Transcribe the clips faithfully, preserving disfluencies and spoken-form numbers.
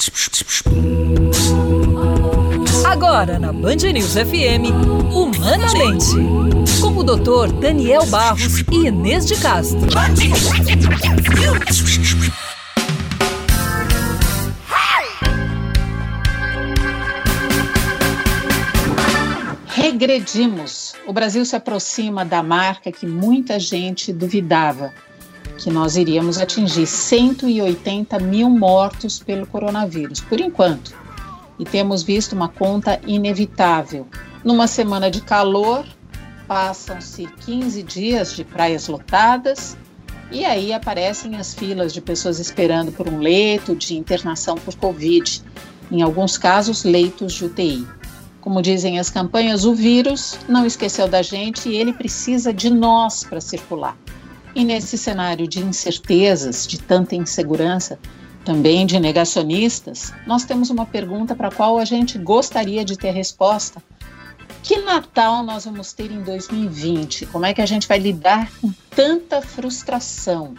Agora na Band News F M, Humanamente, com o doutor Daniel Barros e Inês de Castro. Regredimos. O Brasil se aproxima da marca que muita gente duvidava, que nós iríamos atingir cento e oitenta mil mortos pelo coronavírus, por enquanto. E temos visto uma conta inevitável. Numa semana de calor, passam-se quinze dias de praias lotadas e aí aparecem as filas de pessoas esperando por um leito de internação por Covid. Em alguns casos, leitos de U T I. Como dizem as campanhas, o vírus não esqueceu da gente e ele precisa de nós para circular. E nesse cenário de incertezas, de tanta insegurança, também de negacionistas, nós temos uma pergunta para a qual a gente gostaria de ter resposta. Que Natal nós vamos ter em dois mil e vinte? Como é que a gente vai lidar com tanta frustração?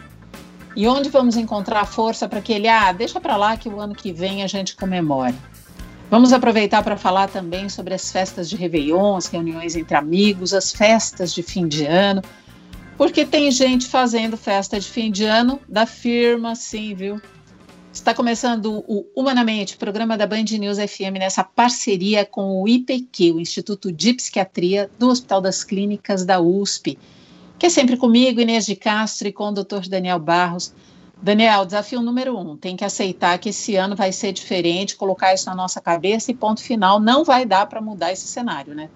E onde vamos encontrar força para que ele, ah, deixa para lá que o ano que vem a gente comemore? Vamos aproveitar para falar também sobre as festas de Réveillon, as reuniões entre amigos, as festas de fim de ano, porque tem gente fazendo festa de fim de ano da firma, sim, viu? Está começando o Humanamente, programa da Band News F M, nessa parceria com o I P Q, o Instituto de Psiquiatria do Hospital das Clínicas da U S P, que é sempre comigo, Inês de Castro, e com o doutor Daniel Barros. Daniel, desafio número um, tem que aceitar que esse ano vai ser diferente, colocar isso na nossa cabeça e ponto final, não vai dar para mudar esse cenário, né?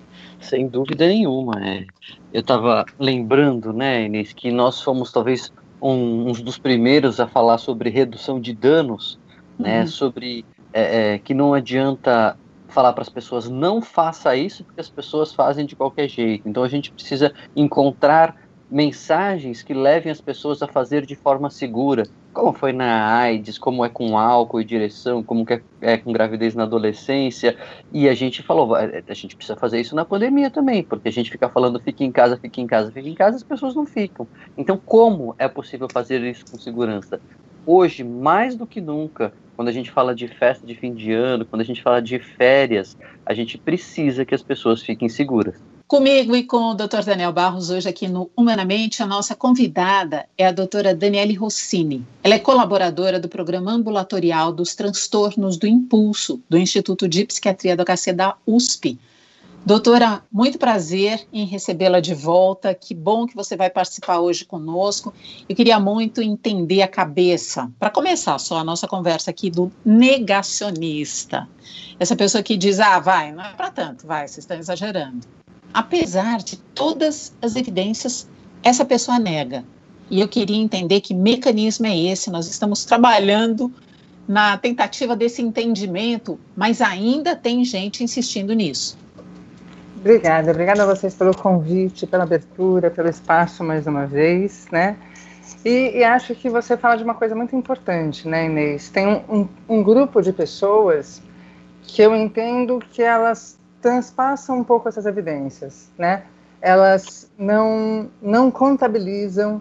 Sem dúvida nenhuma. É. Eu estava lembrando, né, Inês, que nós fomos talvez um, uns dos primeiros a falar sobre redução de danos, uhum. né, sobre é, é, que não adianta falar para as pessoas não faça isso, porque as pessoas fazem de qualquer jeito. Então a gente precisa encontrar mensagens que levem as pessoas a fazer de forma segura, como foi na AIDS, como é com álcool e direção, como que é, é com gravidez na adolescência, e a gente falou, a gente precisa fazer isso na pandemia também, porque a gente fica falando fique em casa, fique em casa, fique em casa, as pessoas não ficam. Então como é possível fazer isso com segurança? Hoje, mais do que nunca, quando a gente fala de festa de fim de ano, quando a gente fala de férias, a gente precisa que as pessoas fiquem seguras. Comigo e com o doutor Daniel Barros, hoje aqui no Humanamente, a nossa convidada é a doutora Daniele Rossini. Ela é colaboradora do Programa Ambulatorial dos Transtornos do Impulso, do Instituto de Psiquiatria do H C da U S P. Doutora, muito prazer em recebê-la de volta, que bom que você vai participar hoje conosco. Eu queria muito entender a cabeça, para começar só a nossa conversa aqui, do negacionista. Essa pessoa que diz, ah, vai, não é para tanto, vai, vocês estão exagerando. Apesar de todas as evidências, essa pessoa nega. E eu queria entender que mecanismo é esse. Nós estamos trabalhando na tentativa desse entendimento, mas ainda tem gente insistindo nisso. Obrigada, obrigada a vocês pelo convite, pela abertura, pelo espaço mais uma vez, né? E, e acho que você fala de uma coisa muito importante, né, Inês? Tem um, um, um grupo de pessoas que eu entendo que elas transpassam um pouco essas evidências, né? Elas não, não contabilizam,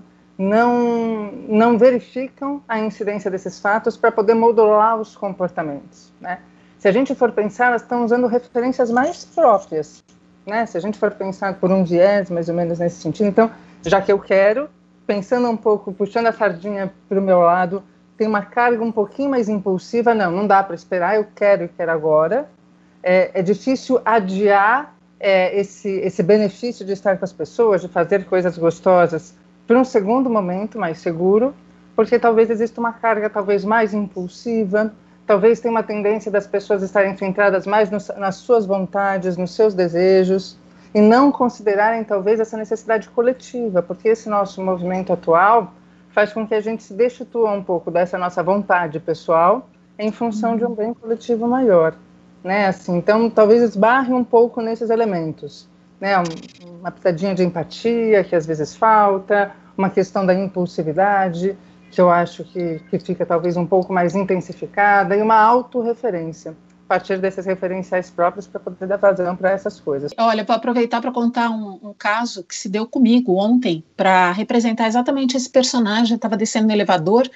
não, não verificam a incidência desses fatos para poder modular os comportamentos, né? Se a gente for pensar, elas estão usando referências mais próprias, né? Se a gente for pensar por um viés, mais ou menos nesse sentido, então, já que eu quero, pensando um pouco, puxando a sardinha para o meu lado, tem uma carga um pouquinho mais impulsiva, não, não dá para esperar, eu quero e quero agora. É, é difícil adiar é, esse, esse benefício de estar com as pessoas, de fazer coisas gostosas para um segundo momento mais seguro, porque talvez exista uma carga talvez mais impulsiva, talvez tenha uma tendência das pessoas estarem centradas mais no, nas suas vontades, nos seus desejos, e não considerarem talvez essa necessidade coletiva, porque esse nosso movimento atual faz com que a gente se destitua um pouco dessa nossa vontade pessoal em função de um bem coletivo maior. Né, assim, então, talvez esbarre um pouco nesses elementos, né, uma pitadinha de empatia que às vezes falta, uma questão da impulsividade, que eu acho que, que fica talvez um pouco mais intensificada, e uma autorreferência, a partir desses referenciais próprios para poder dar vazão para essas coisas. Olha, vou aproveitar para contar um, um caso que se deu comigo ontem, para representar exatamente esse personagem. Estava descendo no elevador,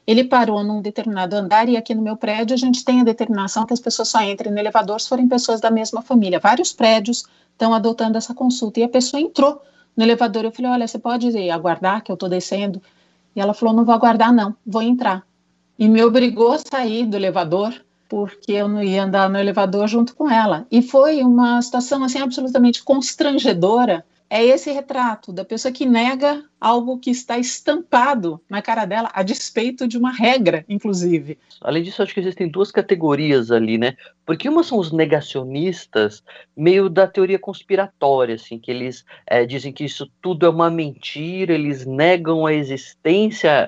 ele parou num determinado andar e aqui no meu prédio a gente tem a determinação que as pessoas só entrem no elevador se forem pessoas da mesma família. Vários prédios estão adotando essa consulta e a pessoa entrou no elevador. Eu falei, olha, você pode aguardar que eu estou descendo? E ela falou, não vou aguardar não, vou entrar. E me obrigou a sair do elevador porque eu não ia andar no elevador junto com ela. E foi uma situação assim absolutamente constrangedora. É esse retrato da pessoa que nega algo que está estampado na cara dela, a despeito de uma regra, inclusive. Além disso, acho que existem duas categorias ali, né? Porque uma são os negacionistas, meio da teoria conspiratória, assim, que eles é, dizem que isso tudo é uma mentira, eles negam a existência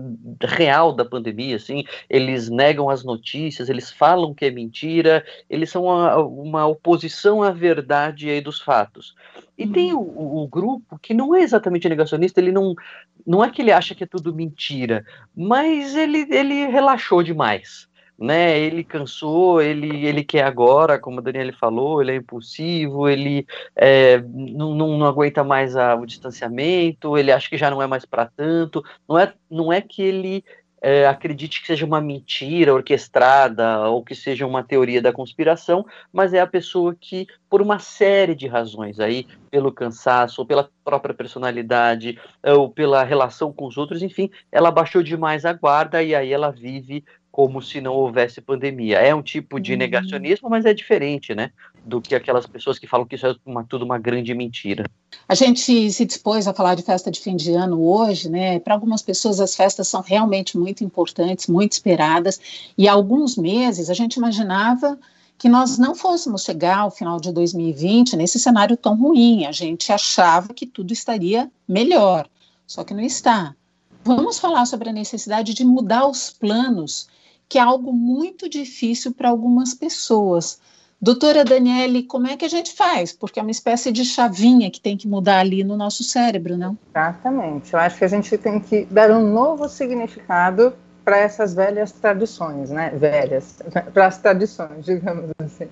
real da pandemia, assim, eles negam as notícias, eles falam que é mentira, eles são uma, uma oposição à verdade aí dos fatos. E uhum. tem o, o, o grupo que não é exatamente negacionista, ele não, não é que ele acha que é tudo mentira, mas ele, ele relaxou demais, né? Ele cansou, ele, ele quer agora, como a Daniela falou, ele é impulsivo, ele é, não, não, não aguenta mais a, o distanciamento, ele acha que já não é mais para tanto, não é, não é que ele É, acredite que seja uma mentira orquestrada ou que seja uma teoria da conspiração, mas é a pessoa que, por uma série de razões aí, pelo cansaço, ou pela própria personalidade, ou pela relação com os outros, enfim, ela baixou demais a guarda e aí ela vive como se não houvesse pandemia. É um tipo de negacionismo, mas é diferente, né, do que aquelas pessoas que falam que isso é uma, tudo uma grande mentira. A gente se dispôs a falar de festa de fim de ano hoje, né? Para algumas pessoas as festas são realmente muito importantes, muito esperadas, e há alguns meses a gente imaginava que nós não fôssemos chegar ao final de dois mil e vinte nesse cenário tão ruim. A gente achava que tudo estaria melhor, só que não está. Vamos falar sobre a necessidade de mudar os planos, que é algo muito difícil para algumas pessoas. Doutora Daniele, como é que a gente faz? Porque é uma espécie de chavinha que tem que mudar ali no nosso cérebro, não? Exatamente. Eu acho que a gente tem que dar um novo significado para essas velhas tradições, né? Velhas, para as tradições, digamos assim.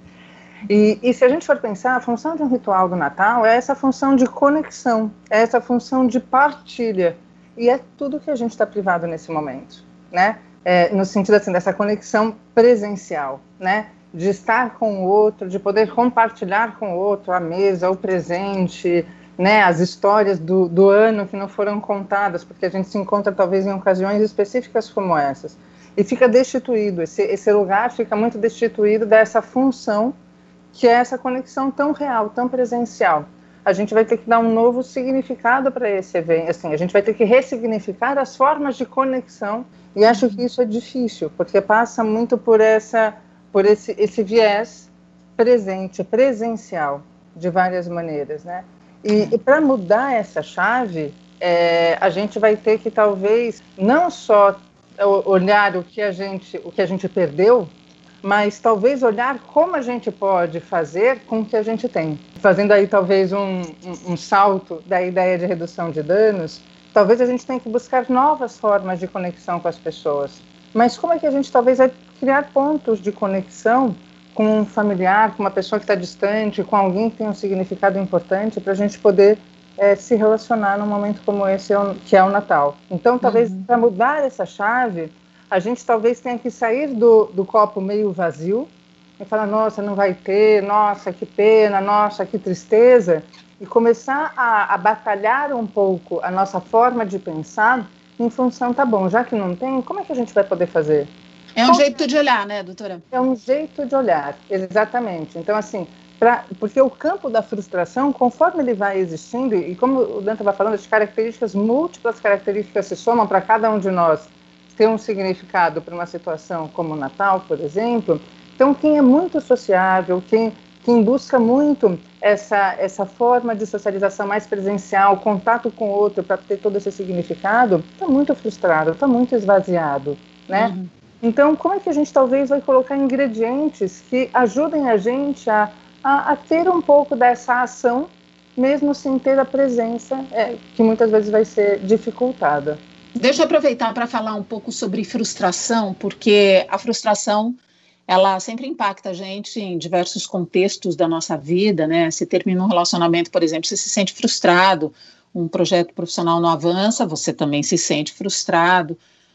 E, e se a gente for pensar, a função de um ritual do Natal é essa função de conexão, é essa função de partilha. E é tudo que a gente está privado nesse momento, né? É, no sentido assim, dessa conexão presencial, né? De estar com o outro, de poder compartilhar com o outro a mesa, o presente, né, as histórias do, do ano que não foram contadas, porque a gente se encontra talvez em ocasiões específicas como essas. E fica destituído, esse, esse lugar fica muito destituído dessa função que é essa conexão tão real, tão presencial. A gente vai ter que dar um novo significado para esse evento, assim, a gente vai ter que ressignificar as formas de conexão, e acho que isso é difícil, porque passa muito por essa... por esse, esse viés presente, presencial, de várias maneiras, né? E, e para mudar essa chave, é, a gente vai ter que talvez não só olhar o que a gente, o que a gente perdeu, mas talvez olhar como a gente pode fazer com o que a gente tem. Fazendo aí talvez um, um, um salto da ideia de redução de danos, talvez a gente tenha que buscar novas formas de conexão com as pessoas. Mas como é que a gente talvez vai criar pontos de conexão com um familiar, com uma pessoa que está distante, com alguém que tem um significado importante, para a gente poder é, se relacionar num momento como esse, que é o Natal. Então, talvez, uhum. para mudar essa chave, a gente talvez tenha que sair do, do copo meio vazio e falar, nossa, não vai ter, nossa, que pena, nossa, que tristeza, e começar a, a batalhar um pouco a nossa forma de pensar em função, tá bom, já que não tem, como é que a gente vai poder fazer? É um Como... jeito de olhar, né, doutora? É um jeito de olhar, exatamente. Então, assim, pra... porque o campo da frustração, conforme ele vai existindo, e como o Dan estava falando, as características, múltiplas características se somam para cada um de nós ter um significado para uma situação como o Natal, por exemplo. Então, quem é muito sociável, quem, quem busca muito essa, essa forma de socialização mais presencial, contato com o outro para ter todo esse significado, está muito frustrado, está muito esvaziado, né? Uhum. Então, como é que a gente talvez vai colocar ingredientes que ajudem a gente a, a, a ter um pouco dessa ação, mesmo sem ter a presença, é, que muitas vezes vai ser dificultada? Deixa eu aproveitar para falar um pouco sobre frustração, porque a frustração, ela sempre impacta a gente em diversos contextos da nossa vida, né? Se termina um relacionamento, por exemplo, você se sente frustrado, um projeto profissional não avança, você também se sente frustrado.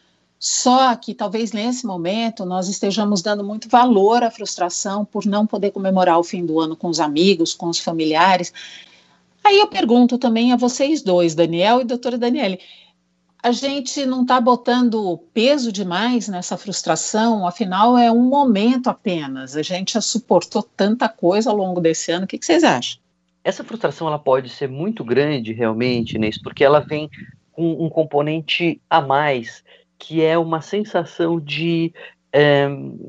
Só que talvez nesse momento nós estejamos dando muito valor à frustração por não poder comemorar o fim do ano com os amigos, com os familiares. Aí eu pergunto também a vocês dois, Daniel e doutora Daniele, a gente não está botando peso demais nessa frustração? Afinal, é um momento apenas. A gente já suportou tanta coisa ao longo desse ano. O que, que vocês acham? Essa frustração ela pode ser muito grande, realmente, Inês, porque ela vem com um componente a mais, que é uma sensação de... É,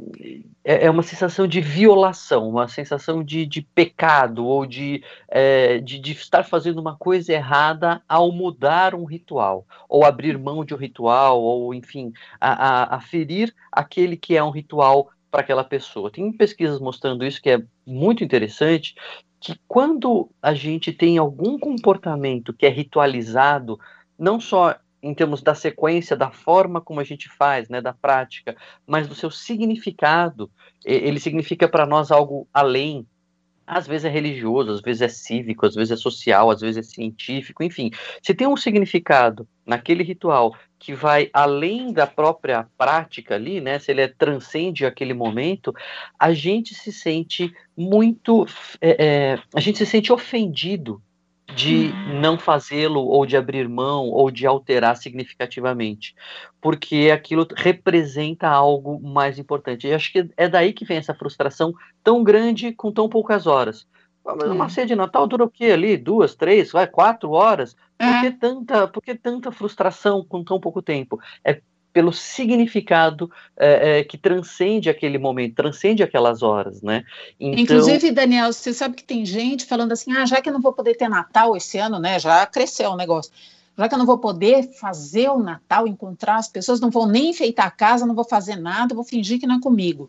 é uma sensação de violação, uma sensação de, de pecado, ou de, é, de, de estar fazendo uma coisa errada ao mudar um ritual, ou abrir mão de um ritual, ou, enfim, a, a, a ferir aquele que é um ritual para aquela pessoa. Tem pesquisas mostrando isso que é muito interessante, que quando a gente tem algum comportamento que é ritualizado, não só em termos da sequência, da forma como a gente faz, né, da prática, mas do seu significado, ele significa para nós algo além. Às vezes é religioso, às vezes é cívico, às vezes é social, às vezes é científico, enfim. Se tem um significado naquele ritual que vai além da própria prática ali, né, se ele é, transcende aquele momento, a gente se sente muito, é, é, a gente se sente ofendido de não fazê-lo, ou de abrir mão, ou de alterar significativamente, porque aquilo representa algo mais importante. E acho que é daí que vem essa frustração tão grande com tão poucas horas. Mas uma ceia de Natal dura o quê ali? Duas, três, vai, quatro horas? Por que tanta, por que tanta frustração com tão pouco tempo? É pelo significado é, é, que transcende aquele momento, transcende aquelas horas, né? Então... Inclusive, Daniel, você sabe que tem gente falando assim, ah, já que eu não vou poder ter Natal esse ano, né, já cresceu o negócio, já que eu não vou poder fazer o Natal, encontrar as pessoas, não vou nem enfeitar a casa, não vou fazer nada, vou fingir que não é comigo.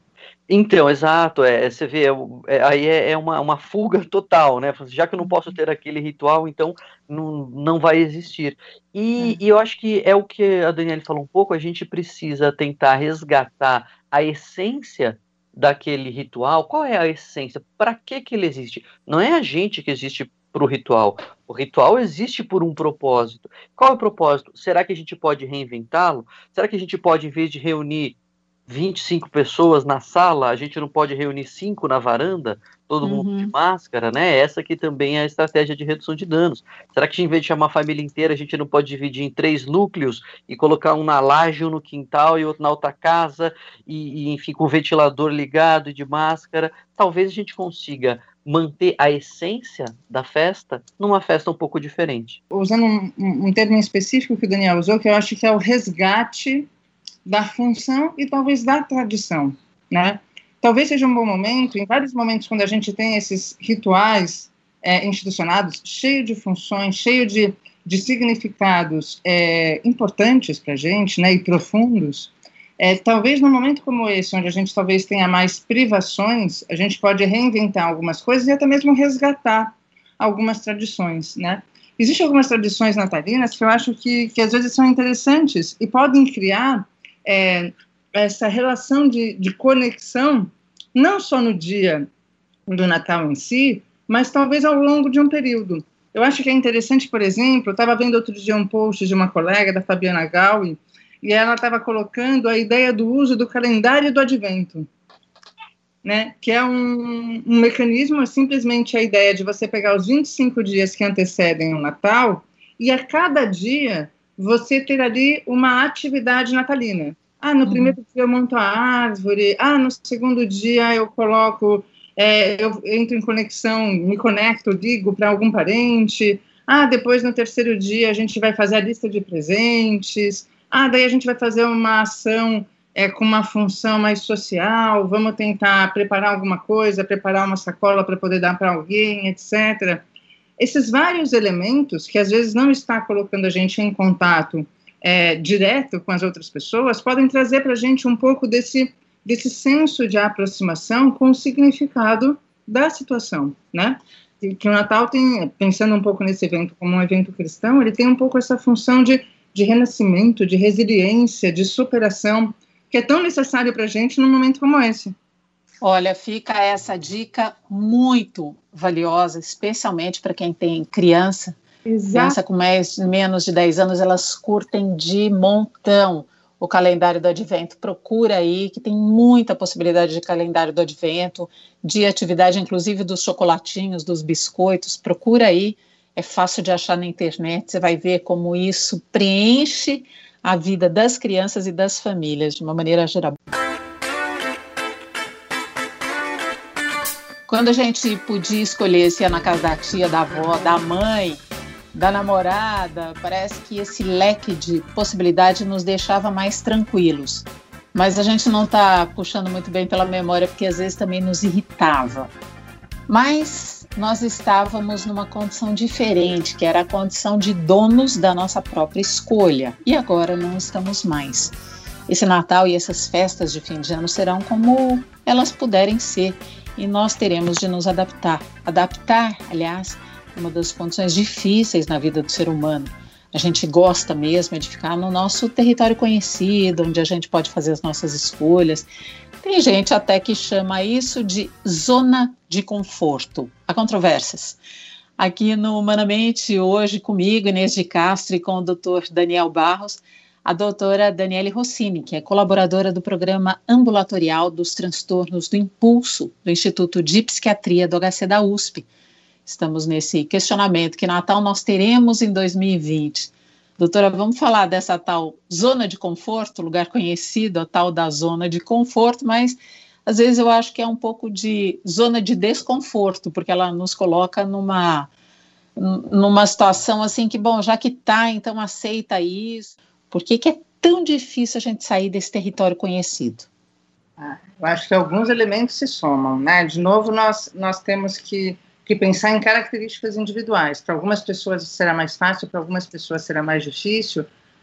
Então, exato, é, você vê, é, aí é, é uma, uma fuga total, né? Já que eu não posso ter aquele ritual, então não, não vai existir. E, é. e eu acho que é o que a Daniele falou um pouco, a gente precisa tentar resgatar a essência daquele ritual. Qual é a essência? Para que que ele existe? Não é a gente que existe para o ritual. O ritual existe por um propósito. Qual é o propósito? Será que a gente pode reinventá-lo? Será que a gente pode, em vez de reunir vinte e cinco pessoas na sala, a gente não pode reunir cinco na varanda, todo uhum. mundo de máscara, né? Essa aqui também é a estratégia de redução de danos. Será que, em vez de chamar a família inteira, a gente não pode dividir em três núcleos e colocar um na laje, um no quintal e outro na outra casa, e, e enfim, com o ventilador ligado e de máscara? Talvez a gente consiga manter a essência da festa numa festa um pouco diferente. Usando um, um termo específico que o Daniel usou, que eu acho que é o resgate da função e talvez da tradição, né? Talvez seja um bom momento, em vários momentos quando a gente tem esses rituais é, institucionados, cheio de funções, cheio de, de significados é, importantes para a gente, né, e profundos, é, talvez num momento como esse, onde a gente talvez tenha mais privações, a gente pode reinventar algumas coisas e até mesmo resgatar algumas tradições, né? Existem algumas tradições natalinas que eu acho que, que às vezes são interessantes e podem criar É, essa relação de, de conexão, não só no dia do Natal em si, mas talvez ao longo de um período. Eu acho que é interessante, por exemplo, eu estava vendo outro dia um post de uma colega, da Fabiana Gaui, e ela estava colocando a ideia do uso do calendário do advento, né? Que é um, um mecanismo, é simplesmente a ideia de você pegar os vinte e cinco dias que antecedem o Natal e a cada dia você ter ali uma atividade natalina. Ah, no uhum. primeiro dia eu monto a árvore, ah, no segundo dia eu coloco, é, eu entro em conexão, me conecto, ligo para algum parente, ah, depois no terceiro dia a gente vai fazer a lista de presentes, ah, daí a gente vai fazer uma ação é, com uma função mais social, vamos tentar preparar alguma coisa, preparar uma sacola para poder dar para alguém, etcétera. Esses vários elementos, que às vezes não está colocando a gente em contato é, direto com as outras pessoas, podem trazer para a gente um pouco desse, desse senso de aproximação com o significado da situação, né? E que o Natal tem, pensando um pouco nesse evento como um evento cristão, ele tem um pouco essa função de, de renascimento, de resiliência, de superação, que é tão necessário para a gente num momento como esse. Olha, fica essa dica muito valiosa, especialmente para quem tem criança. Exato. Criança com mais, menos de dez anos, elas curtem de montão o calendário do Advento, procura aí, que tem muita possibilidade de calendário do Advento, de atividade, inclusive dos chocolatinhos, dos biscoitos, procura aí, é fácil de achar na internet, você vai ver como isso preenche a vida das crianças e das famílias, de uma maneira geral. Quando a gente podia escolher se ia na casa da tia, da avó, da mãe, da namorada, parece que esse leque de possibilidade nos deixava mais tranquilos. Mas a gente não está puxando muito bem pela memória, porque às vezes também nos irritava. Mas nós estávamos numa condição diferente, que era a condição de donos da nossa própria escolha. E agora não estamos mais. Esse Natal e essas festas de fim de ano serão como elas puderem ser. E nós teremos de nos adaptar. Adaptar, aliás, uma das condições difíceis na vida do ser humano. A gente gosta mesmo de ficar no nosso território conhecido, onde a gente pode fazer as nossas escolhas. Tem gente até que chama isso de zona de conforto. Há controvérsias. Aqui no Humanamente, hoje comigo, Inês de Castro, e com o doutor Daniel Barros, a doutora Daniele Rossini, que é colaboradora do programa ambulatorial dos transtornos do impulso do Instituto de Psiquiatria do H C da U S P. Estamos nesse questionamento, que Natal nós teremos em dois mil e vinte. Doutora, vamos falar dessa tal zona de conforto, lugar conhecido, a tal da zona de conforto, mas às vezes eu acho que é um pouco de zona de desconforto, porque ela nos coloca numa, numa situação assim que, bom, já que tá, então aceita isso. Por que que é tão difícil a gente sair desse território conhecido? Ah, eu acho que alguns elementos se somam, né? De novo, nós, nós temos que que pensar em características individuais. Para algumas pessoas será mais fácil, para algumas pessoas será mais difícil,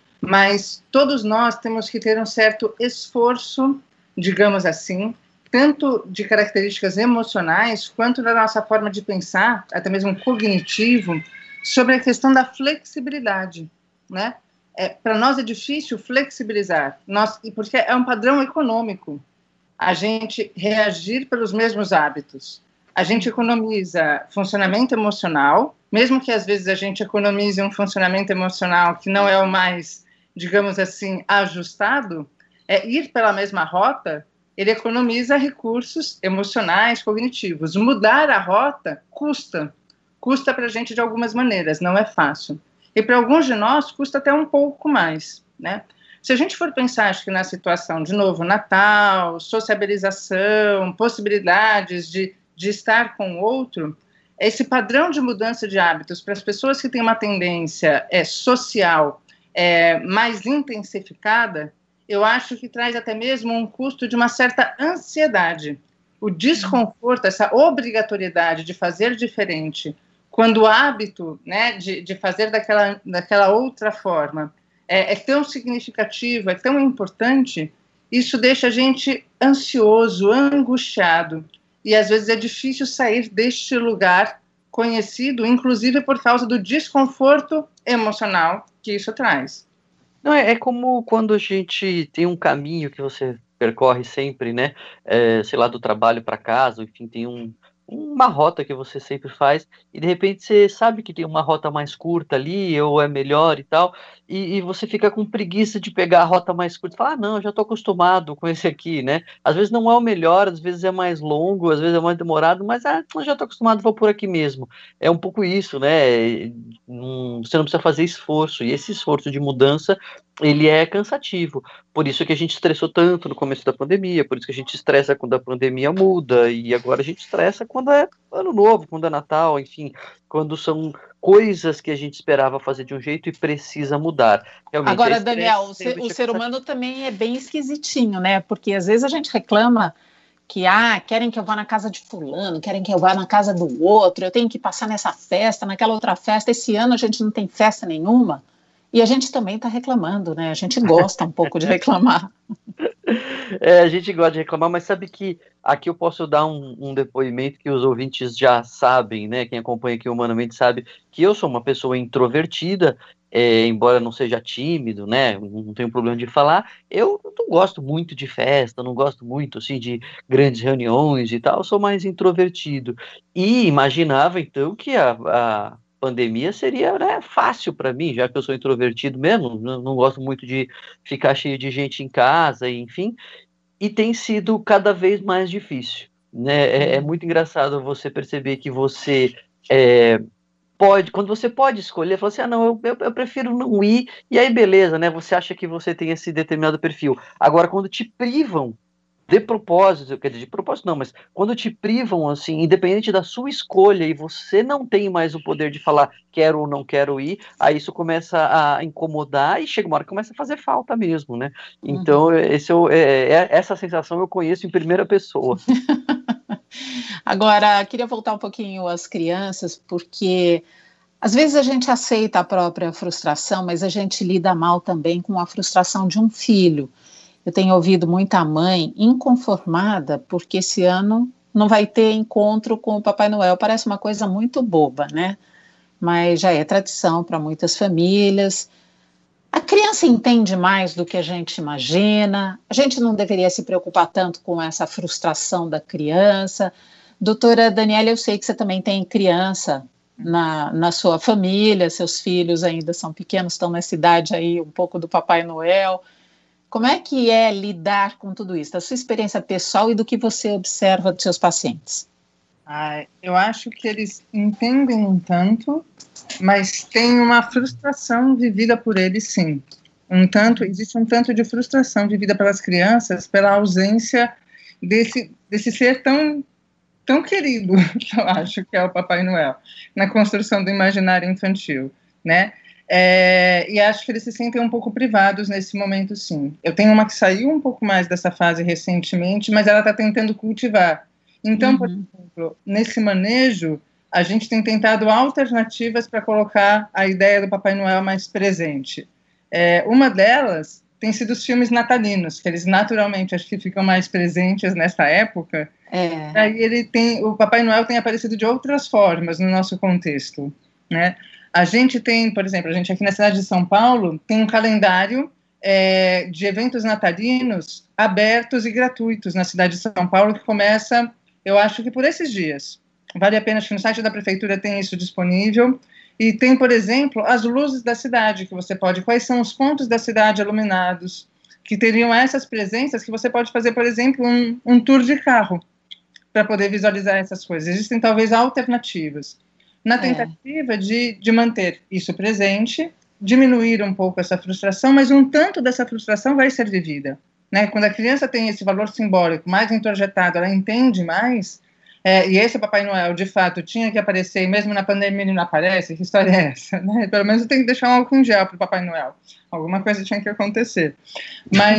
mas todos nós temos que ter um certo esforço, digamos assim, tanto de características emocionais, quanto da nossa forma de pensar, até mesmo cognitivo, sobre a questão da flexibilidade, né? É, para nós é difícil flexibilizar, nós, porque é um padrão econômico, a gente reagir pelos mesmos hábitos. A gente economiza funcionamento emocional, mesmo que às vezes a gente economize um funcionamento emocional que não é o mais, digamos assim, ajustado, é ir pela mesma rota, ele economiza recursos emocionais, cognitivos. Mudar a rota custa, custa para a gente de algumas maneiras, não é fácil. E para alguns de nós custa até um pouco mais, né? Se a gente for pensar, acho que na situação, de novo, Natal, sociabilização, possibilidades de de estar com o outro, esse padrão de mudança de hábitos para as pessoas que têm uma tendência é, social é, mais intensificada, eu acho que traz até mesmo um custo de uma certa ansiedade. O desconforto, essa obrigatoriedade de fazer diferente, quando o hábito, né, de, de fazer daquela, daquela outra forma é, é tão significativo, é tão importante, isso deixa a gente ansioso, angustiado. E às vezes é difícil sair deste lugar conhecido, inclusive por causa do desconforto emocional que isso traz. Não, é, é como quando a gente tem um caminho que você percorre sempre, né? É, sei lá, do trabalho para casa, enfim, tem um, uma rota que você sempre faz, e de repente você sabe que tem uma rota mais curta ali, ou é melhor e tal, e, e você fica com preguiça de pegar a rota mais curta, e fala, ah, não, eu já estou acostumado com esse aqui, né? Às vezes não é o melhor, às vezes é mais longo, às vezes é mais demorado, mas ah, eu já estou acostumado, vou por aqui mesmo. É um pouco isso, né? Hum, você não precisa fazer esforço, e esse esforço de mudança, ele é cansativo. Por isso que a gente estressou tanto no começo da pandemia, por isso que a gente estressa quando a pandemia muda, e agora a gente estressa quando é ano novo, quando é Natal, enfim, quando são coisas que a gente esperava fazer de um jeito e precisa mudar. Realmente, agora, Daniel, o ser, o ser humano também é bem esquisitinho, né? Porque às vezes a gente reclama que, ah, querem que eu vá na casa de fulano, querem que eu vá na casa do outro, eu tenho que passar nessa festa, naquela outra festa, esse ano a gente não tem festa nenhuma. E a gente também está reclamando, né? A gente gosta um pouco de reclamar. É, a gente gosta de reclamar, mas sabe que aqui eu posso dar um, um depoimento que os ouvintes já sabem, né? Quem acompanha aqui Humanamente sabe que eu sou uma pessoa introvertida, é, embora não seja tímido, né? Não tenho problema de falar. Eu não gosto muito de festa, não gosto muito, assim, de grandes reuniões e tal. Eu sou mais introvertido. E imaginava, então, que a... a pandemia seria, né, fácil para mim, já que eu sou introvertido mesmo, não, não gosto muito de ficar cheio de gente em casa, enfim, e tem sido cada vez mais difícil, né? É, é muito engraçado você perceber que você é, pode, quando você pode escolher, falar assim, ah, não, eu, eu, eu prefiro não ir, e aí beleza, né? Você acha que você tem esse determinado perfil. Agora, quando te privam de propósito, quer dizer, de propósito não, mas quando te privam, assim, independente da sua escolha, e você não tem mais o poder de falar quero ou não quero ir, aí isso começa a incomodar e chega uma hora que começa a fazer falta mesmo, né? Então, uhum. esse é, é, é, essa sensação eu conheço em primeira pessoa. Agora, queria voltar um pouquinho às crianças, porque às vezes a gente aceita a própria frustração, mas a gente lida mal também com a frustração de um filho. Eu tenho ouvido muita mãe inconformada porque esse ano não vai ter encontro com o Papai Noel. Parece uma coisa muito boba, né? Mas já é tradição para muitas famílias. A criança entende mais do que a gente imagina. A gente não deveria se preocupar tanto com essa frustração da criança. Doutora Daniela, eu sei que você também tem criança na, na sua família, seus filhos ainda são pequenos, estão nessa idade aí um pouco do Papai Noel. Como é que é lidar com tudo isso, da sua experiência pessoal e do que você observa dos seus pacientes? Ah, eu acho que eles entendem um tanto, mas tem uma frustração vivida por eles, sim. Um tanto, existe um tanto de frustração vivida pelas crianças pela ausência desse, desse ser tão, tão querido, que eu acho que é o Papai Noel, na construção do imaginário infantil, né? É, e acho que eles se sentem um pouco privados nesse momento, sim. Eu tenho uma que saiu um pouco mais dessa fase recentemente, mas ela está tentando cultivar. Então, uhum. por exemplo, nesse manejo, a gente tem tentado alternativas para colocar a ideia do Papai Noel mais presente. É, uma delas tem sido os filmes natalinos, que eles naturalmente acho que ficam mais presentes nessa época. É. Aí ele tem, o Papai Noel tem aparecido de outras formas no nosso contexto, né? A gente tem, por exemplo, a gente aqui na cidade de São Paulo tem um calendário é, de eventos natalinos abertos e gratuitos na cidade de São Paulo, que começa, eu acho que por esses dias. Vale a pena, acho que no site da prefeitura tem isso disponível. E tem, por exemplo, as luzes da cidade, que você pode, quais são os pontos da cidade iluminados, que teriam essas presenças, que você pode fazer, por exemplo, um, um tour de carro, para poder visualizar essas coisas. Existem, talvez, alternativas. Na tentativa é. de, de manter isso presente, diminuir um pouco essa frustração, mas um tanto dessa frustração vai ser vivida, né? Quando a criança tem esse valor simbólico mais introjetado, ela entende mais, é, e esse Papai Noel, de fato, tinha que aparecer, e mesmo na pandemia ele não aparece, que história é essa? Né? Pelo menos tem que deixar um álcool em gel para o Papai Noel. Alguma coisa tinha que acontecer. Mas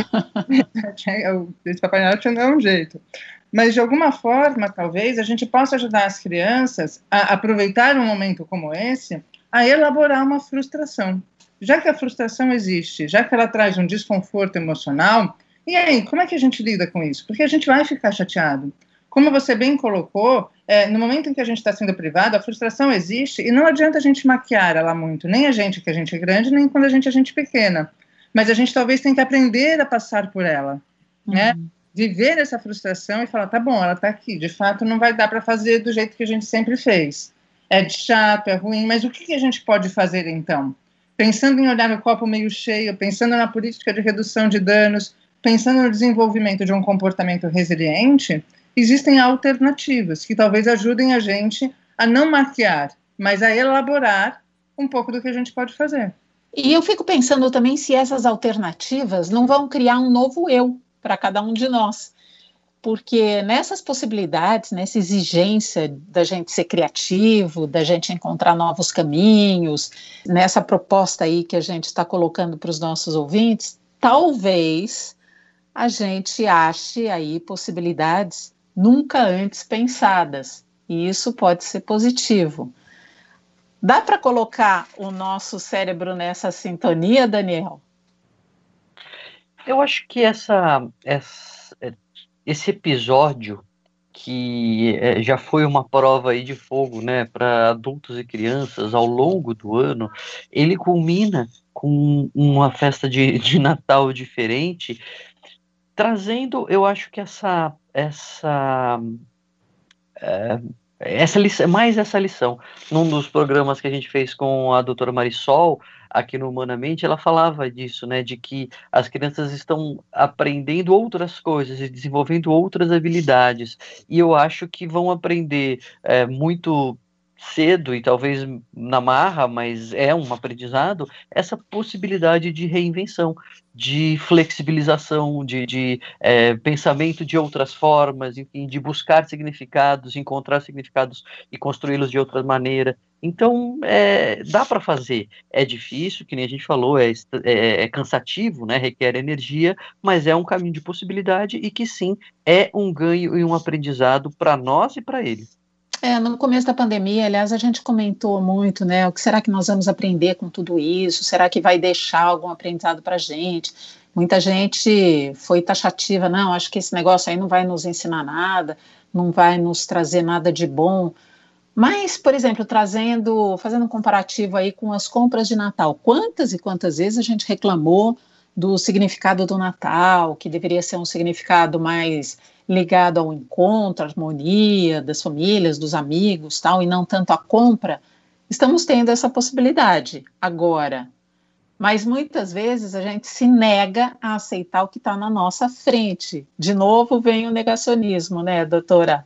esse Papai Noel tinha que dar um jeito. Mas, de alguma forma, talvez, a gente possa ajudar as crianças a aproveitar um momento como esse, a elaborar uma frustração. Já que a frustração existe, já que ela traz um desconforto emocional, e aí, como é que a gente lida com isso? Porque a gente vai ficar chateado. Como você bem colocou, é, no momento em que a gente está sendo privado, a frustração existe, e não adianta a gente maquiar ela muito, nem a gente que a gente é grande, nem quando a gente é gente pequena. Mas a gente talvez tenha que aprender a passar por ela, uhum. né? Viver essa frustração e falar, tá bom, ela tá aqui, de fato não vai dar para fazer do jeito que a gente sempre fez. É chato, é ruim, mas o que, que a gente pode fazer então? Pensando em olhar o copo meio cheio, pensando na política de redução de danos, pensando no desenvolvimento de um comportamento resiliente, existem alternativas que talvez ajudem a gente a não maquiar, mas a elaborar um pouco do que a gente pode fazer. E eu fico pensando também se essas alternativas não vão criar um novo eu para cada um de nós, porque nessas possibilidades, nessa exigência da gente ser criativo, da gente encontrar novos caminhos, nessa proposta aí que a gente está colocando para os nossos ouvintes, talvez a gente ache aí possibilidades nunca antes pensadas, e isso pode ser positivo. Dá para colocar o nosso cérebro nessa sintonia, Daniel? Eu acho que essa, essa, esse episódio, que é, já foi uma prova aí de fogo, né, para adultos e crianças ao longo do ano, ele culmina com uma festa de, de Natal diferente, trazendo, eu acho que essa, essa é, essa lição, mais essa lição. Num dos programas que a gente fez com a doutora Marisol, aqui no Humanamente, ela falava disso, né, de que as crianças estão aprendendo outras coisas e desenvolvendo outras habilidades, e eu acho que vão aprender é, muito cedo e talvez na marra, mas é um aprendizado, essa possibilidade de reinvenção, de flexibilização, de, de é, pensamento de outras formas, enfim, de buscar significados, encontrar significados e construí-los de outra maneira. Então, é, dá para fazer. É difícil, que nem a gente falou, é, é, é cansativo, né, requer energia, mas é um caminho de possibilidade e que sim, é um ganho e um aprendizado para nós e para ele. É, no começo da pandemia, aliás, a gente comentou muito, né? O que será que nós vamos aprender com tudo isso? Será que vai deixar algum aprendizado para a gente? Muita gente foi taxativa, não, acho que esse negócio aí não vai nos ensinar nada, não vai nos trazer nada de bom. Mas, por exemplo, trazendo, fazendo um comparativo aí com as compras de Natal, quantas e quantas vezes a gente reclamou do significado do Natal, que deveria ser um significado mais ligado ao encontro, à harmonia das famílias, dos amigos, tal, e não tanto à compra. Estamos tendo essa possibilidade agora, mas muitas vezes a gente se nega a aceitar o que está na nossa frente. De novo vem o negacionismo, né, doutora?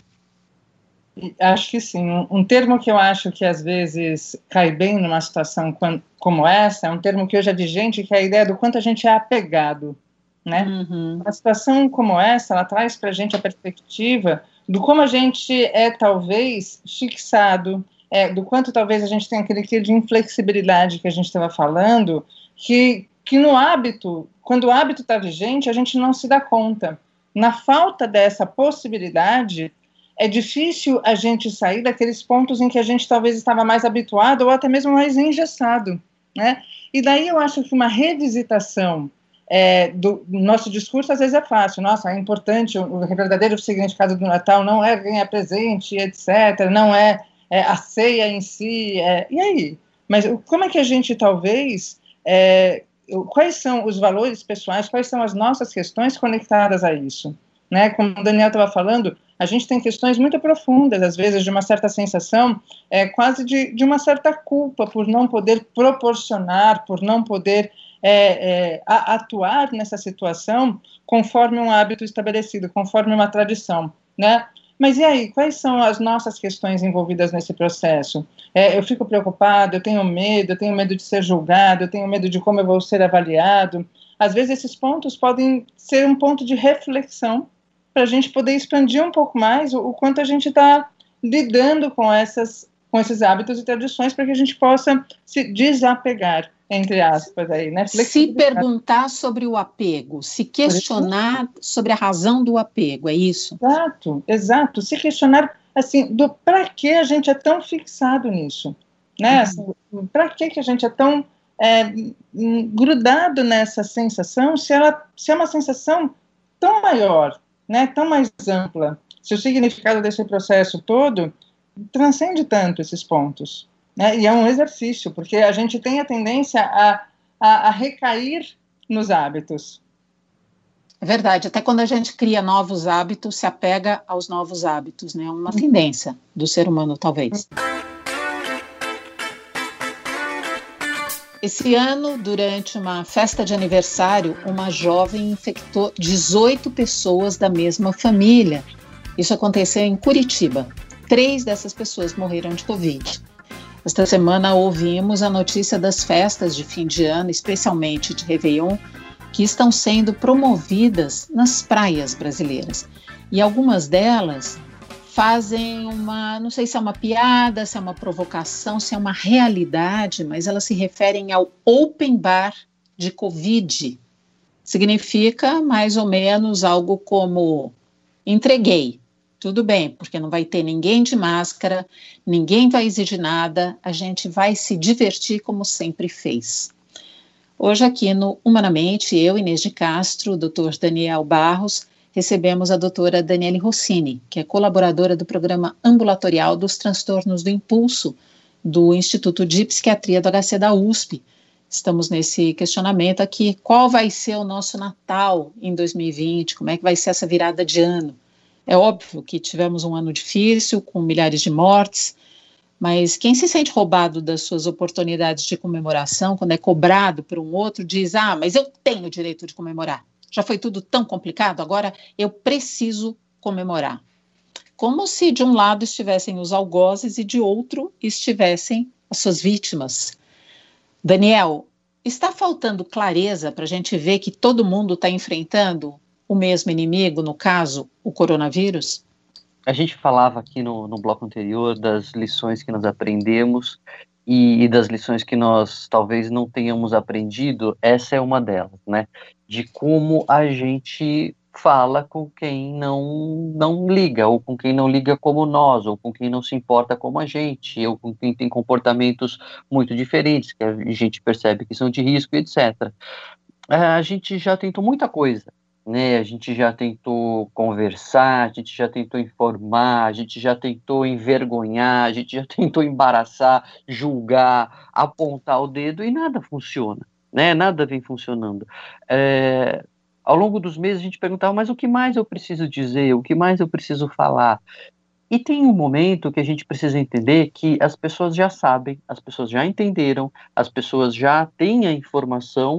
Acho que sim. Um termo que eu acho que às vezes cai bem numa situação como essa, é um termo que eu já vi gente, que é a ideia do quanto a gente é apegado, né? Uhum. Uma situação como essa, ela traz para a gente a perspectiva do como a gente é talvez fixado, é, do quanto talvez a gente tem aquele quê de inflexibilidade que a gente estava falando, que, que no hábito, quando o hábito está vigente, a gente não se dá conta. Na falta dessa possibilidade, é difícil a gente sair daqueles pontos em que a gente talvez estava mais habituado ou até mesmo mais engessado, né? E daí eu acho que uma revisitação é, do nosso discurso às vezes é fácil. Nossa, é importante, o, o verdadeiro significado do Natal não é ganhar presente, etcétera, não é, é a ceia em si, é, e aí? Mas como é que a gente talvez, é, quais são os valores pessoais, quais são as nossas questões conectadas a isso? Né? Como o Daniel estava falando, a gente tem questões muito profundas, às vezes de uma certa sensação, é, quase de, de uma certa culpa por não poder proporcionar, por não poder é, é, a, atuar nessa situação conforme um hábito estabelecido, conforme uma tradição, né? Mas e aí, quais são as nossas questões envolvidas nesse processo? É, eu fico preocupado, eu tenho medo, eu tenho medo de ser julgado, eu tenho medo de como eu vou ser avaliado. Às vezes esses pontos podem ser um ponto de reflexão para a gente poder expandir um pouco mais o, o quanto a gente está lidando com, essas, com esses hábitos e tradições para que a gente possa se desapegar, entre aspas, aí, né? Se perguntar sobre o apego, se questionar sobre a razão do apego, é isso? Exato, exato. Se questionar, assim, do para que a gente é tão fixado nisso, né? Assim, para que que a gente é tão é, grudado nessa sensação, se ela se é uma sensação tão maior, né, tão mais ampla, se o significado desse processo todo transcende tanto esses pontos, né, e é um exercício, porque a gente tem a tendência a, a, a recair nos hábitos. É verdade, até quando a gente cria novos hábitos, se apega aos novos hábitos, né, é uma tendência do ser humano, talvez. Esse ano, durante uma festa de aniversário, uma jovem infectou dezoito pessoas da mesma família. Isso aconteceu em Curitiba. Três dessas pessoas morreram de Covid. Esta semana ouvimos a notícia das festas de fim de ano, especialmente de Réveillon, que estão sendo promovidas nas praias brasileiras. E algumas delas fazem uma, não sei se é uma piada, se é uma provocação, se é uma realidade, mas elas se referem ao open bar de Covid. Significa mais ou menos algo como entreguei, tudo bem, porque não vai ter ninguém de máscara, ninguém vai exigir nada, a gente vai se divertir como sempre fez. Hoje aqui no Humanamente, eu, Inês de Castro, o doutor Daniel Barros, recebemos a doutora Daniele Rossini, que é colaboradora do programa ambulatorial dos transtornos do impulso do Instituto de Psiquiatria do H C da U S P. Estamos nesse questionamento aqui, qual vai ser o nosso Natal em dois mil e vinte, como é que vai ser essa virada de ano? É óbvio que tivemos um ano difícil, com milhares de mortes, mas quem se sente roubado das suas oportunidades de comemoração, quando é cobrado por um outro, diz, ah, mas eu tenho o direito de comemorar. Já foi tudo tão complicado, agora eu preciso comemorar. Como se de um lado estivessem os algozes e de outro estivessem as suas vítimas. Daniel, está faltando clareza para a gente ver que todo mundo está enfrentando o mesmo inimigo, no caso, o coronavírus? A gente falava aqui no, no bloco anterior das lições que nós aprendemos e, e das lições que nós talvez não tenhamos aprendido. Essa é uma delas, né? De como a gente fala com quem não, não liga, ou com quem não liga como nós, ou com quem não se importa como a gente, ou com quem tem comportamentos muito diferentes, que a gente percebe que são de risco, etcétera. A gente já tentou muita coisa, né? A gente já tentou conversar, a gente já tentou informar, a gente já tentou envergonhar, a gente já tentou embaraçar, julgar, apontar o dedo, e nada funciona, né? Nada vem funcionando. É... Ao longo dos meses a gente perguntava, mas o que mais eu preciso dizer, o que mais eu preciso falar? E tem um momento que a gente precisa entender que as pessoas já sabem, as pessoas já entenderam, as pessoas já têm a informação,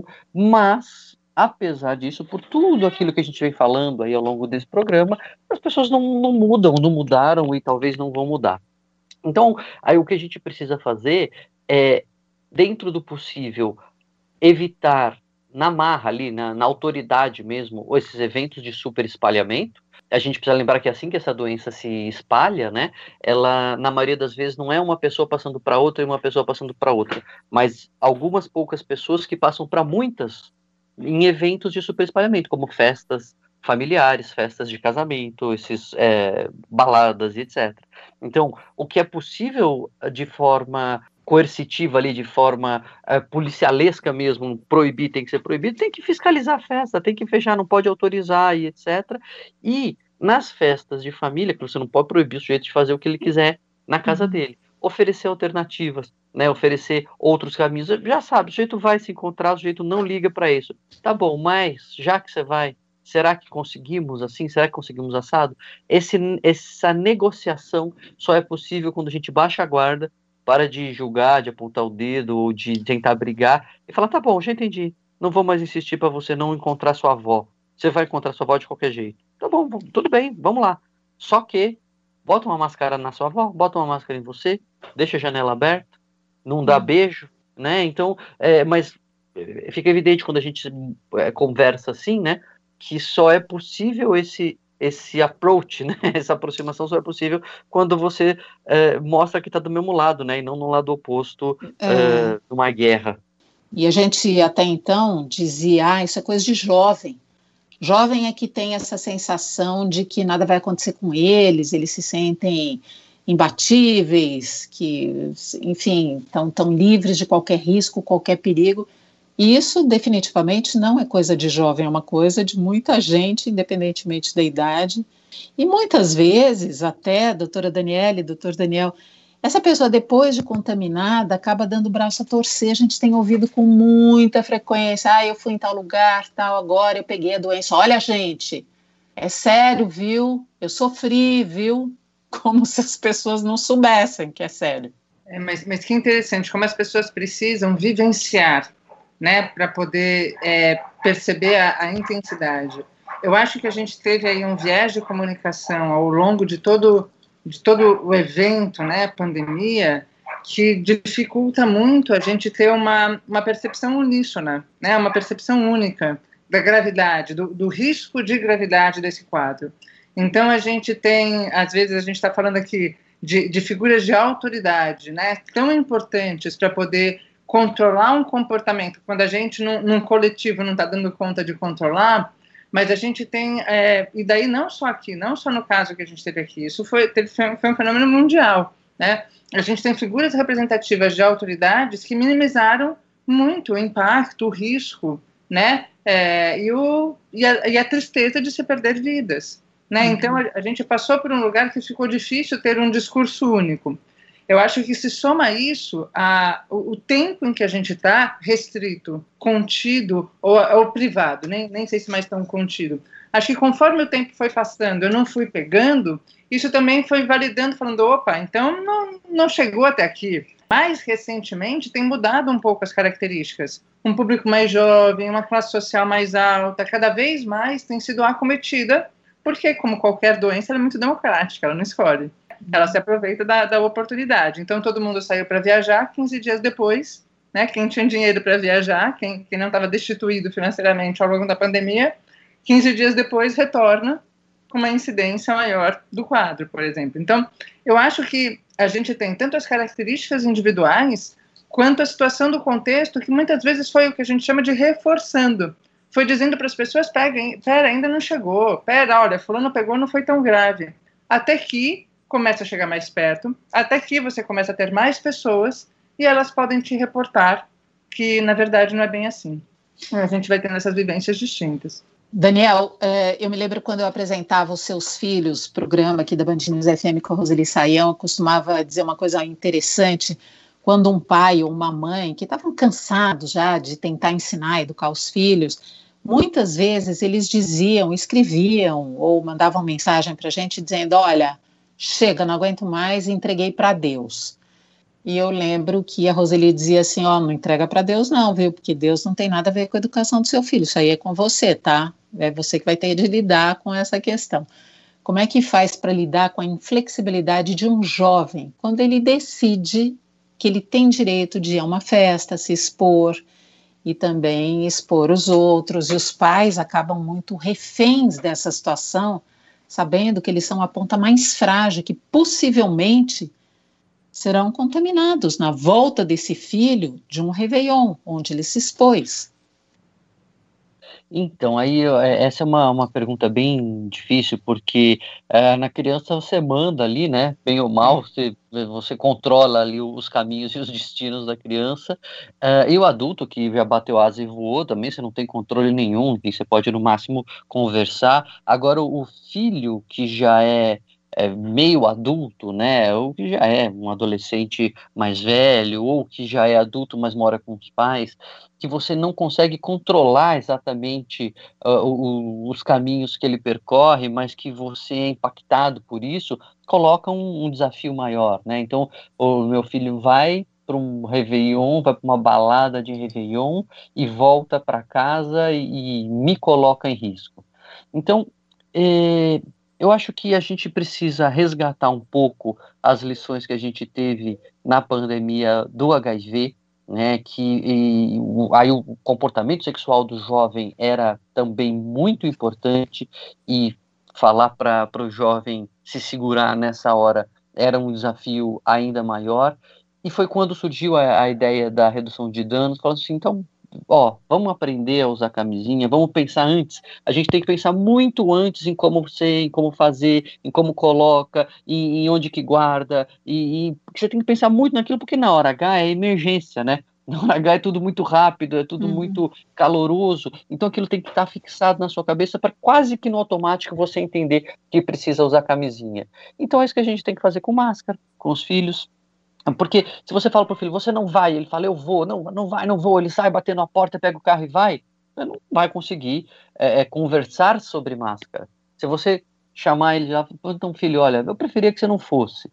mas, apesar disso, por tudo aquilo que a gente vem falando aí ao longo desse programa, as pessoas não, não mudam, não mudaram e talvez não vão mudar. Então, aí o que a gente precisa fazer é, dentro do possível, evitar na marra ali, na, na autoridade mesmo, esses eventos de super espalhamento. A gente precisa lembrar que assim que essa doença se espalha, né, ela, na maioria das vezes, não é uma pessoa passando para outra e uma pessoa passando para outra, mas algumas poucas pessoas que passam para muitas em eventos de super espalhamento, como festas familiares, festas de casamento, esses é, baladas, etcétera. Então, o que é possível de forma coercitiva ali, de forma uh, policialesca mesmo, proibir, tem que ser proibido, tem que fiscalizar a festa, tem que fechar, não pode autorizar e etcétera. E nas festas de família, que você não pode proibir o sujeito de fazer o que ele quiser na casa uhum. dele, oferecer alternativas, né, oferecer outros caminhos, já sabe, o sujeito vai se encontrar, o sujeito não liga para isso. Tá bom, mas já que você vai, será que conseguimos assim? Será que conseguimos assado? Esse, essa negociação só é possível quando a gente baixa a guarda, para de julgar, de apontar o dedo ou de tentar brigar e falar, tá bom, já entendi, não vou mais insistir para você não encontrar sua avó, você vai encontrar sua avó de qualquer jeito. Tá bom, tudo bem, vamos lá. Só que, bota uma máscara na sua avó, bota uma máscara em você, deixa a janela aberta, não dá beijo, né? Então, é, mas fica evidente quando a gente é, conversa assim, né, que só é possível esse esse approach, né, essa aproximação só é possível quando você é, mostra que está do mesmo lado, né, e não no lado oposto é. É, de uma guerra. E a gente até então dizia, ah, isso é coisa de jovem. Jovem é que tem essa sensação de que nada vai acontecer com eles, eles se sentem imbatíveis, que, enfim, estão tão livres de qualquer risco, qualquer perigo. E isso definitivamente não é coisa de jovem, é uma coisa de muita gente, independentemente da idade. E muitas vezes, até, doutora Daniele, doutor Daniel, essa pessoa, depois de contaminada, acaba dando o braço a torcer. A gente tem ouvido com muita frequência, ah, eu fui em tal lugar, tal, agora eu peguei a doença. Olha, gente, é sério, viu? Eu sofri, viu? Como se as pessoas não soubessem que é sério. É, mas, mas que interessante, como as pessoas precisam vivenciar, né, para poder é, perceber a, a intensidade. Eu acho que a gente teve aí um viés de comunicação ao longo de todo, de todo o evento, né, pandemia, que dificulta muito a gente ter uma, uma percepção uníssona, né, uma percepção única da gravidade, do, do risco de gravidade desse quadro. Então, a gente tem, às vezes, a gente está falando aqui de, de figuras de autoridade, né, tão importantes para poder controlar um comportamento, quando a gente, num, num coletivo, não está dando conta de controlar, mas a gente tem, é, e daí não só aqui, não só no caso que a gente teve aqui, isso foi, teve, foi um fenômeno mundial, né? A gente tem figuras representativas de autoridades que minimizaram muito o impacto, o risco, né? É, e, o, e, a, e a tristeza de se perder vidas, né? Uhum. Então, a, a gente passou por um lugar que ficou difícil ter um discurso único. Eu acho que se soma isso a, o, o tempo em que a gente está restrito, contido ou, ou privado, nem, nem sei se mais tão contido, acho que conforme o tempo foi passando, eu não fui pegando, isso também foi validando, falando, opa, então não, não chegou até aqui. Mais recentemente tem mudado um pouco as características. Um público mais jovem, uma classe social mais alta, cada vez mais tem sido acometida, porque, como qualquer doença, ela é muito democrática, ela não escolhe. Ela se aproveita da, da oportunidade. Então, todo mundo saiu para viajar, quinze dias depois, né, quem tinha dinheiro para viajar, quem, quem não estava destituído financeiramente ao longo da pandemia, quinze dias depois retorna com uma incidência maior do quadro, por exemplo. Então, eu acho que a gente tem tanto as características individuais quanto a situação do contexto, que muitas vezes foi o que a gente chama de reforçando. Foi dizendo para as pessoas, peguem, pera, ainda não chegou, pera, olha, fulano pegou, não foi tão grave. Até que começa a chegar mais perto, até que você começa a ter mais pessoas e elas podem te reportar que, na verdade, não é bem assim. A gente vai tendo essas vivências distintas. Daniel, eu me lembro quando eu apresentava os seus filhos, programa aqui da Band News F M com a Roseli Saião, eu costumava dizer uma coisa interessante, quando um pai ou uma mãe, que estavam cansados já de tentar ensinar, educar os filhos, muitas vezes eles diziam, escreviam ou mandavam mensagem para a gente dizendo, olha, chega, não aguento mais, entreguei para Deus. E eu lembro que a Roseli dizia assim, ó, oh, não entrega para Deus não, viu, porque Deus não tem nada a ver com a educação do seu filho, isso aí é com você, tá? É você que vai ter de lidar com essa questão. Como é que faz para lidar com a inflexibilidade de um jovem, quando ele decide que ele tem direito de ir a uma festa, se expor, e também expor os outros, e os pais acabam muito reféns dessa situação, sabendo que eles são a ponta mais frágil, que possivelmente serão contaminados na volta desse filho de um Réveillon, onde ele se expôs. Então, aí essa é uma, uma pergunta bem difícil, porque é, na criança você manda ali, né, bem ou mal, você, você controla ali os caminhos e os destinos da criança, é, e o adulto que já bateu asa e voou também, você não tem controle nenhum, você pode no máximo conversar. Agora, o filho que já é É, meio adulto, né, ou que já é um adolescente mais velho, ou que já é adulto, mas mora com os pais, que você não consegue controlar exatamente uh, o, os caminhos que ele percorre, mas que você é impactado por isso, coloca um, um desafio maior, né? Então, o meu filho vai para um Réveillon, vai para uma balada de Réveillon e volta para casa e, e me coloca em risco. Então, é, eu acho que a gente precisa resgatar um pouco as lições que a gente teve na pandemia do H I V, né, que e, aí o comportamento sexual do jovem era também muito importante, e falar para o jovem se segurar nessa hora era um desafio ainda maior, e foi quando surgiu a, a ideia da redução de danos, falando assim, então, ó, vamos aprender a usar camisinha, vamos pensar antes, a gente tem que pensar muito antes em como você, em como fazer, em como coloca, em, em onde que guarda, e, e você tem que pensar muito naquilo, porque na hora H é emergência, né? Na hora H é tudo muito rápido, é tudo uhum. muito caloroso, então aquilo tem que estar fixado na sua cabeça para quase que no automático você entender que precisa usar camisinha. Então é isso que a gente tem que fazer com máscara, com os filhos. Porque se você fala pro filho, você não vai, ele fala, eu vou, não, não vai, não vou, ele sai batendo a porta, pega o carro e vai, você não vai conseguir é, é, conversar sobre máscara. Se você chamar ele já, então filho, olha, eu preferia que você não fosse,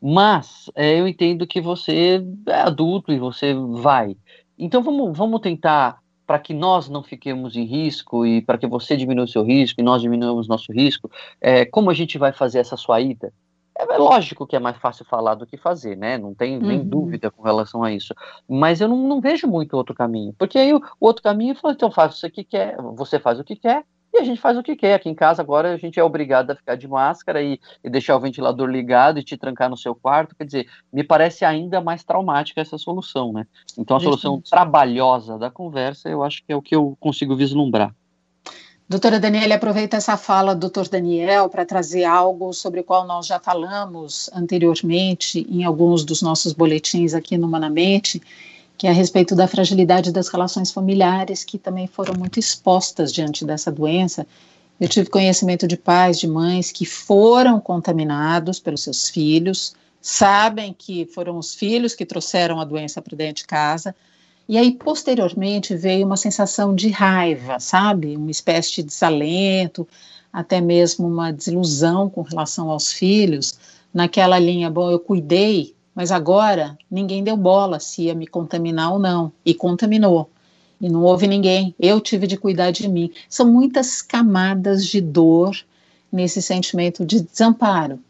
mas é, eu entendo que você é adulto e você vai. Então vamos, vamos tentar, para que nós não fiquemos em risco e para que você diminua o seu risco e nós diminuamos nosso risco, é, como a gente vai fazer essa sua ida? É lógico que é mais fácil falar do que fazer, né? Não tem nem uhum. dúvida com relação a isso. Mas eu não, não vejo muito outro caminho. Porque aí o, o outro caminho é, então faz o que quer, você faz o que quer e a gente faz o que quer. Aqui em casa agora a gente é obrigado a ficar de máscara e, e deixar o ventilador ligado e te trancar no seu quarto. Quer dizer, me parece ainda mais traumática essa solução, né? Então a solução Justamente. trabalhosa da conversa eu acho que é o que eu consigo vislumbrar. Doutora Daniela, aproveita essa fala do doutor Daniel para trazer algo sobre o qual nós já falamos anteriormente em alguns dos nossos boletins aqui no Humanamente, que é a respeito da fragilidade das relações familiares, que também foram muito expostas diante dessa doença. Eu tive conhecimento de pais, de mães que foram contaminados pelos seus filhos, sabem que foram os filhos que trouxeram a doença para dentro de casa, E aí, posteriormente, veio uma sensação de raiva, sabe? Uma espécie de desalento, até mesmo uma desilusão com relação aos filhos, naquela linha, bom, eu cuidei, mas agora ninguém deu bola se ia me contaminar ou não, e contaminou. E não houve ninguém, eu tive de cuidar de mim. São muitas camadas de dor nesse sentimento de desamparo.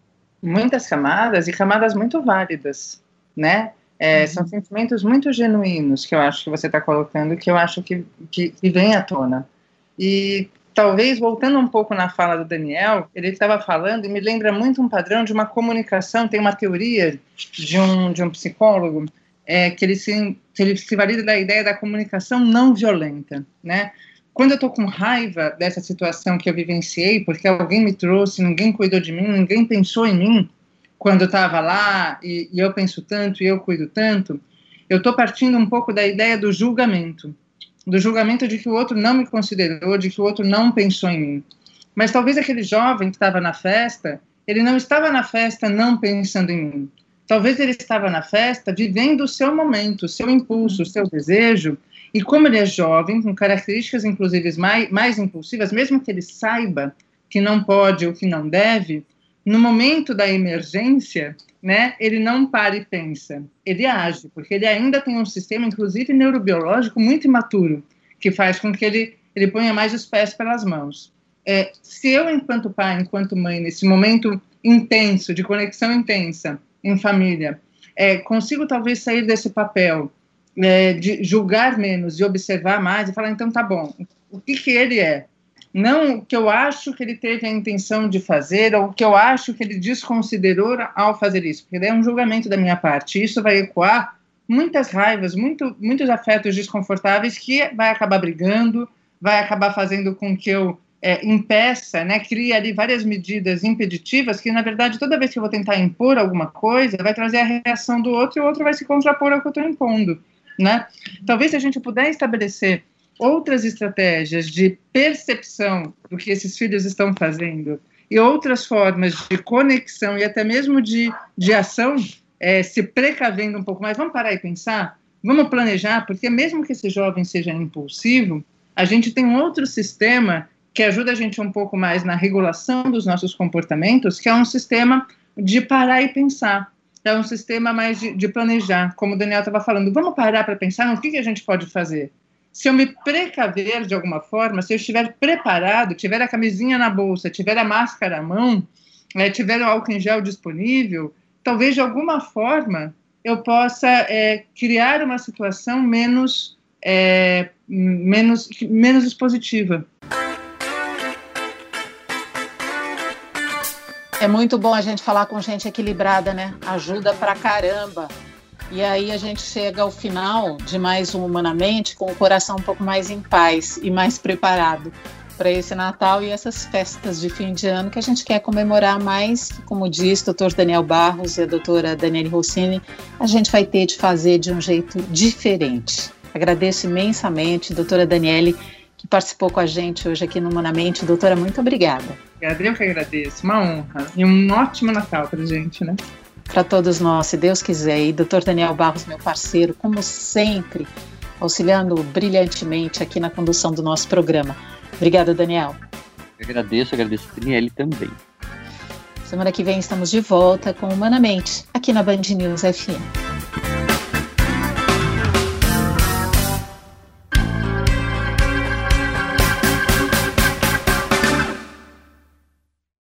Muitas camadas e camadas muito válidas, né? É, uhum. São sentimentos muito genuínos que eu acho que você está colocando, que eu acho que, que, que vem à tona. E talvez, voltando um pouco na fala do Daniel, ele estava falando, e me lembra muito um padrão de uma comunicação, tem uma teoria de um, de um psicólogo, é, que, ele se, que ele se valida da ideia da comunicação não violenta, né? Quando eu estou com raiva dessa situação que eu vivenciei, porque alguém me trouxe, ninguém cuidou de mim, ninguém pensou em mim, quando eu estava lá, e, e eu penso tanto, e eu cuido tanto, eu estou partindo um pouco da ideia do julgamento, do julgamento de que o outro não me considerou, de que o outro não pensou em mim. Mas talvez aquele jovem que estava na festa, ele não estava na festa não pensando em mim. Talvez ele estava na festa vivendo o seu momento, o seu impulso, o seu desejo, e como ele é jovem, com características inclusive mais, mais impulsivas, mesmo que ele saiba que não pode ou que não deve, no momento da emergência, né, ele não para e pensa, ele age, porque ele ainda tem um sistema, inclusive neurobiológico, muito imaturo, que faz com que ele, ele ponha mais os pés pelas mãos. É, se eu, enquanto pai, enquanto mãe, nesse momento intenso, de conexão intensa em família, é, consigo talvez sair desse papel é, de julgar menos e observar mais e falar, então tá bom, o que que ele é? Não o que eu acho que ele teve a intenção de fazer, ou o que eu acho que ele desconsiderou ao fazer isso, porque daí é um julgamento da minha parte. Isso vai ecoar muitas raivas, muito, muitos afetos desconfortáveis que vai acabar brigando, vai acabar fazendo com que eu é, impeça, né, crie ali várias medidas impeditivas que, na verdade, toda vez que eu vou tentar impor alguma coisa, vai trazer a reação do outro e o outro vai se contrapor ao que eu estou impondo, né? Talvez se a gente puder estabelecer outras estratégias de percepção do que esses filhos estão fazendo e outras formas de conexão e até mesmo de, de ação, é, se precavendo um pouco mais, vamos parar e pensar, vamos planejar, porque mesmo que esse jovem seja impulsivo, a gente tem um outro sistema que ajuda a gente um pouco mais na regulação dos nossos comportamentos, que é um sistema de parar e pensar, é um sistema mais de, de planejar, como o Daniel estava falando, vamos parar para pensar no que, que a gente pode fazer. Se eu me precaver de alguma forma, se eu estiver preparado, tiver a camisinha na bolsa, tiver a máscara à mão, é, tiver o álcool em gel disponível, talvez de alguma forma eu possa é, criar uma situação menos, é, menos, menos expositiva. É muito bom a gente falar com gente equilibrada, né? Ajuda pra caramba. E aí a gente chega ao final de mais um Humanamente com o coração um pouco mais em paz e mais preparado para esse Natal e essas festas de fim de ano que a gente quer comemorar mais, que, como diz o doutor Daniel Barros e a doutora Daniele Rossini, a gente vai ter de fazer de um jeito diferente. Agradeço imensamente, doutora Daniele, que participou com a gente hoje aqui no Humanamente. Doutora, muito obrigada. Eu que agradeço, uma honra e um ótimo Natal para a gente, né? Para todos nós, se Deus quiser. E doutor Daniel Barros, meu parceiro, como sempre, auxiliando brilhantemente aqui na condução do nosso programa. Obrigada, Daniel. Eu agradeço, agradeço a Daniele também. Semana que vem estamos de volta com Humanamente, aqui na Band News F M.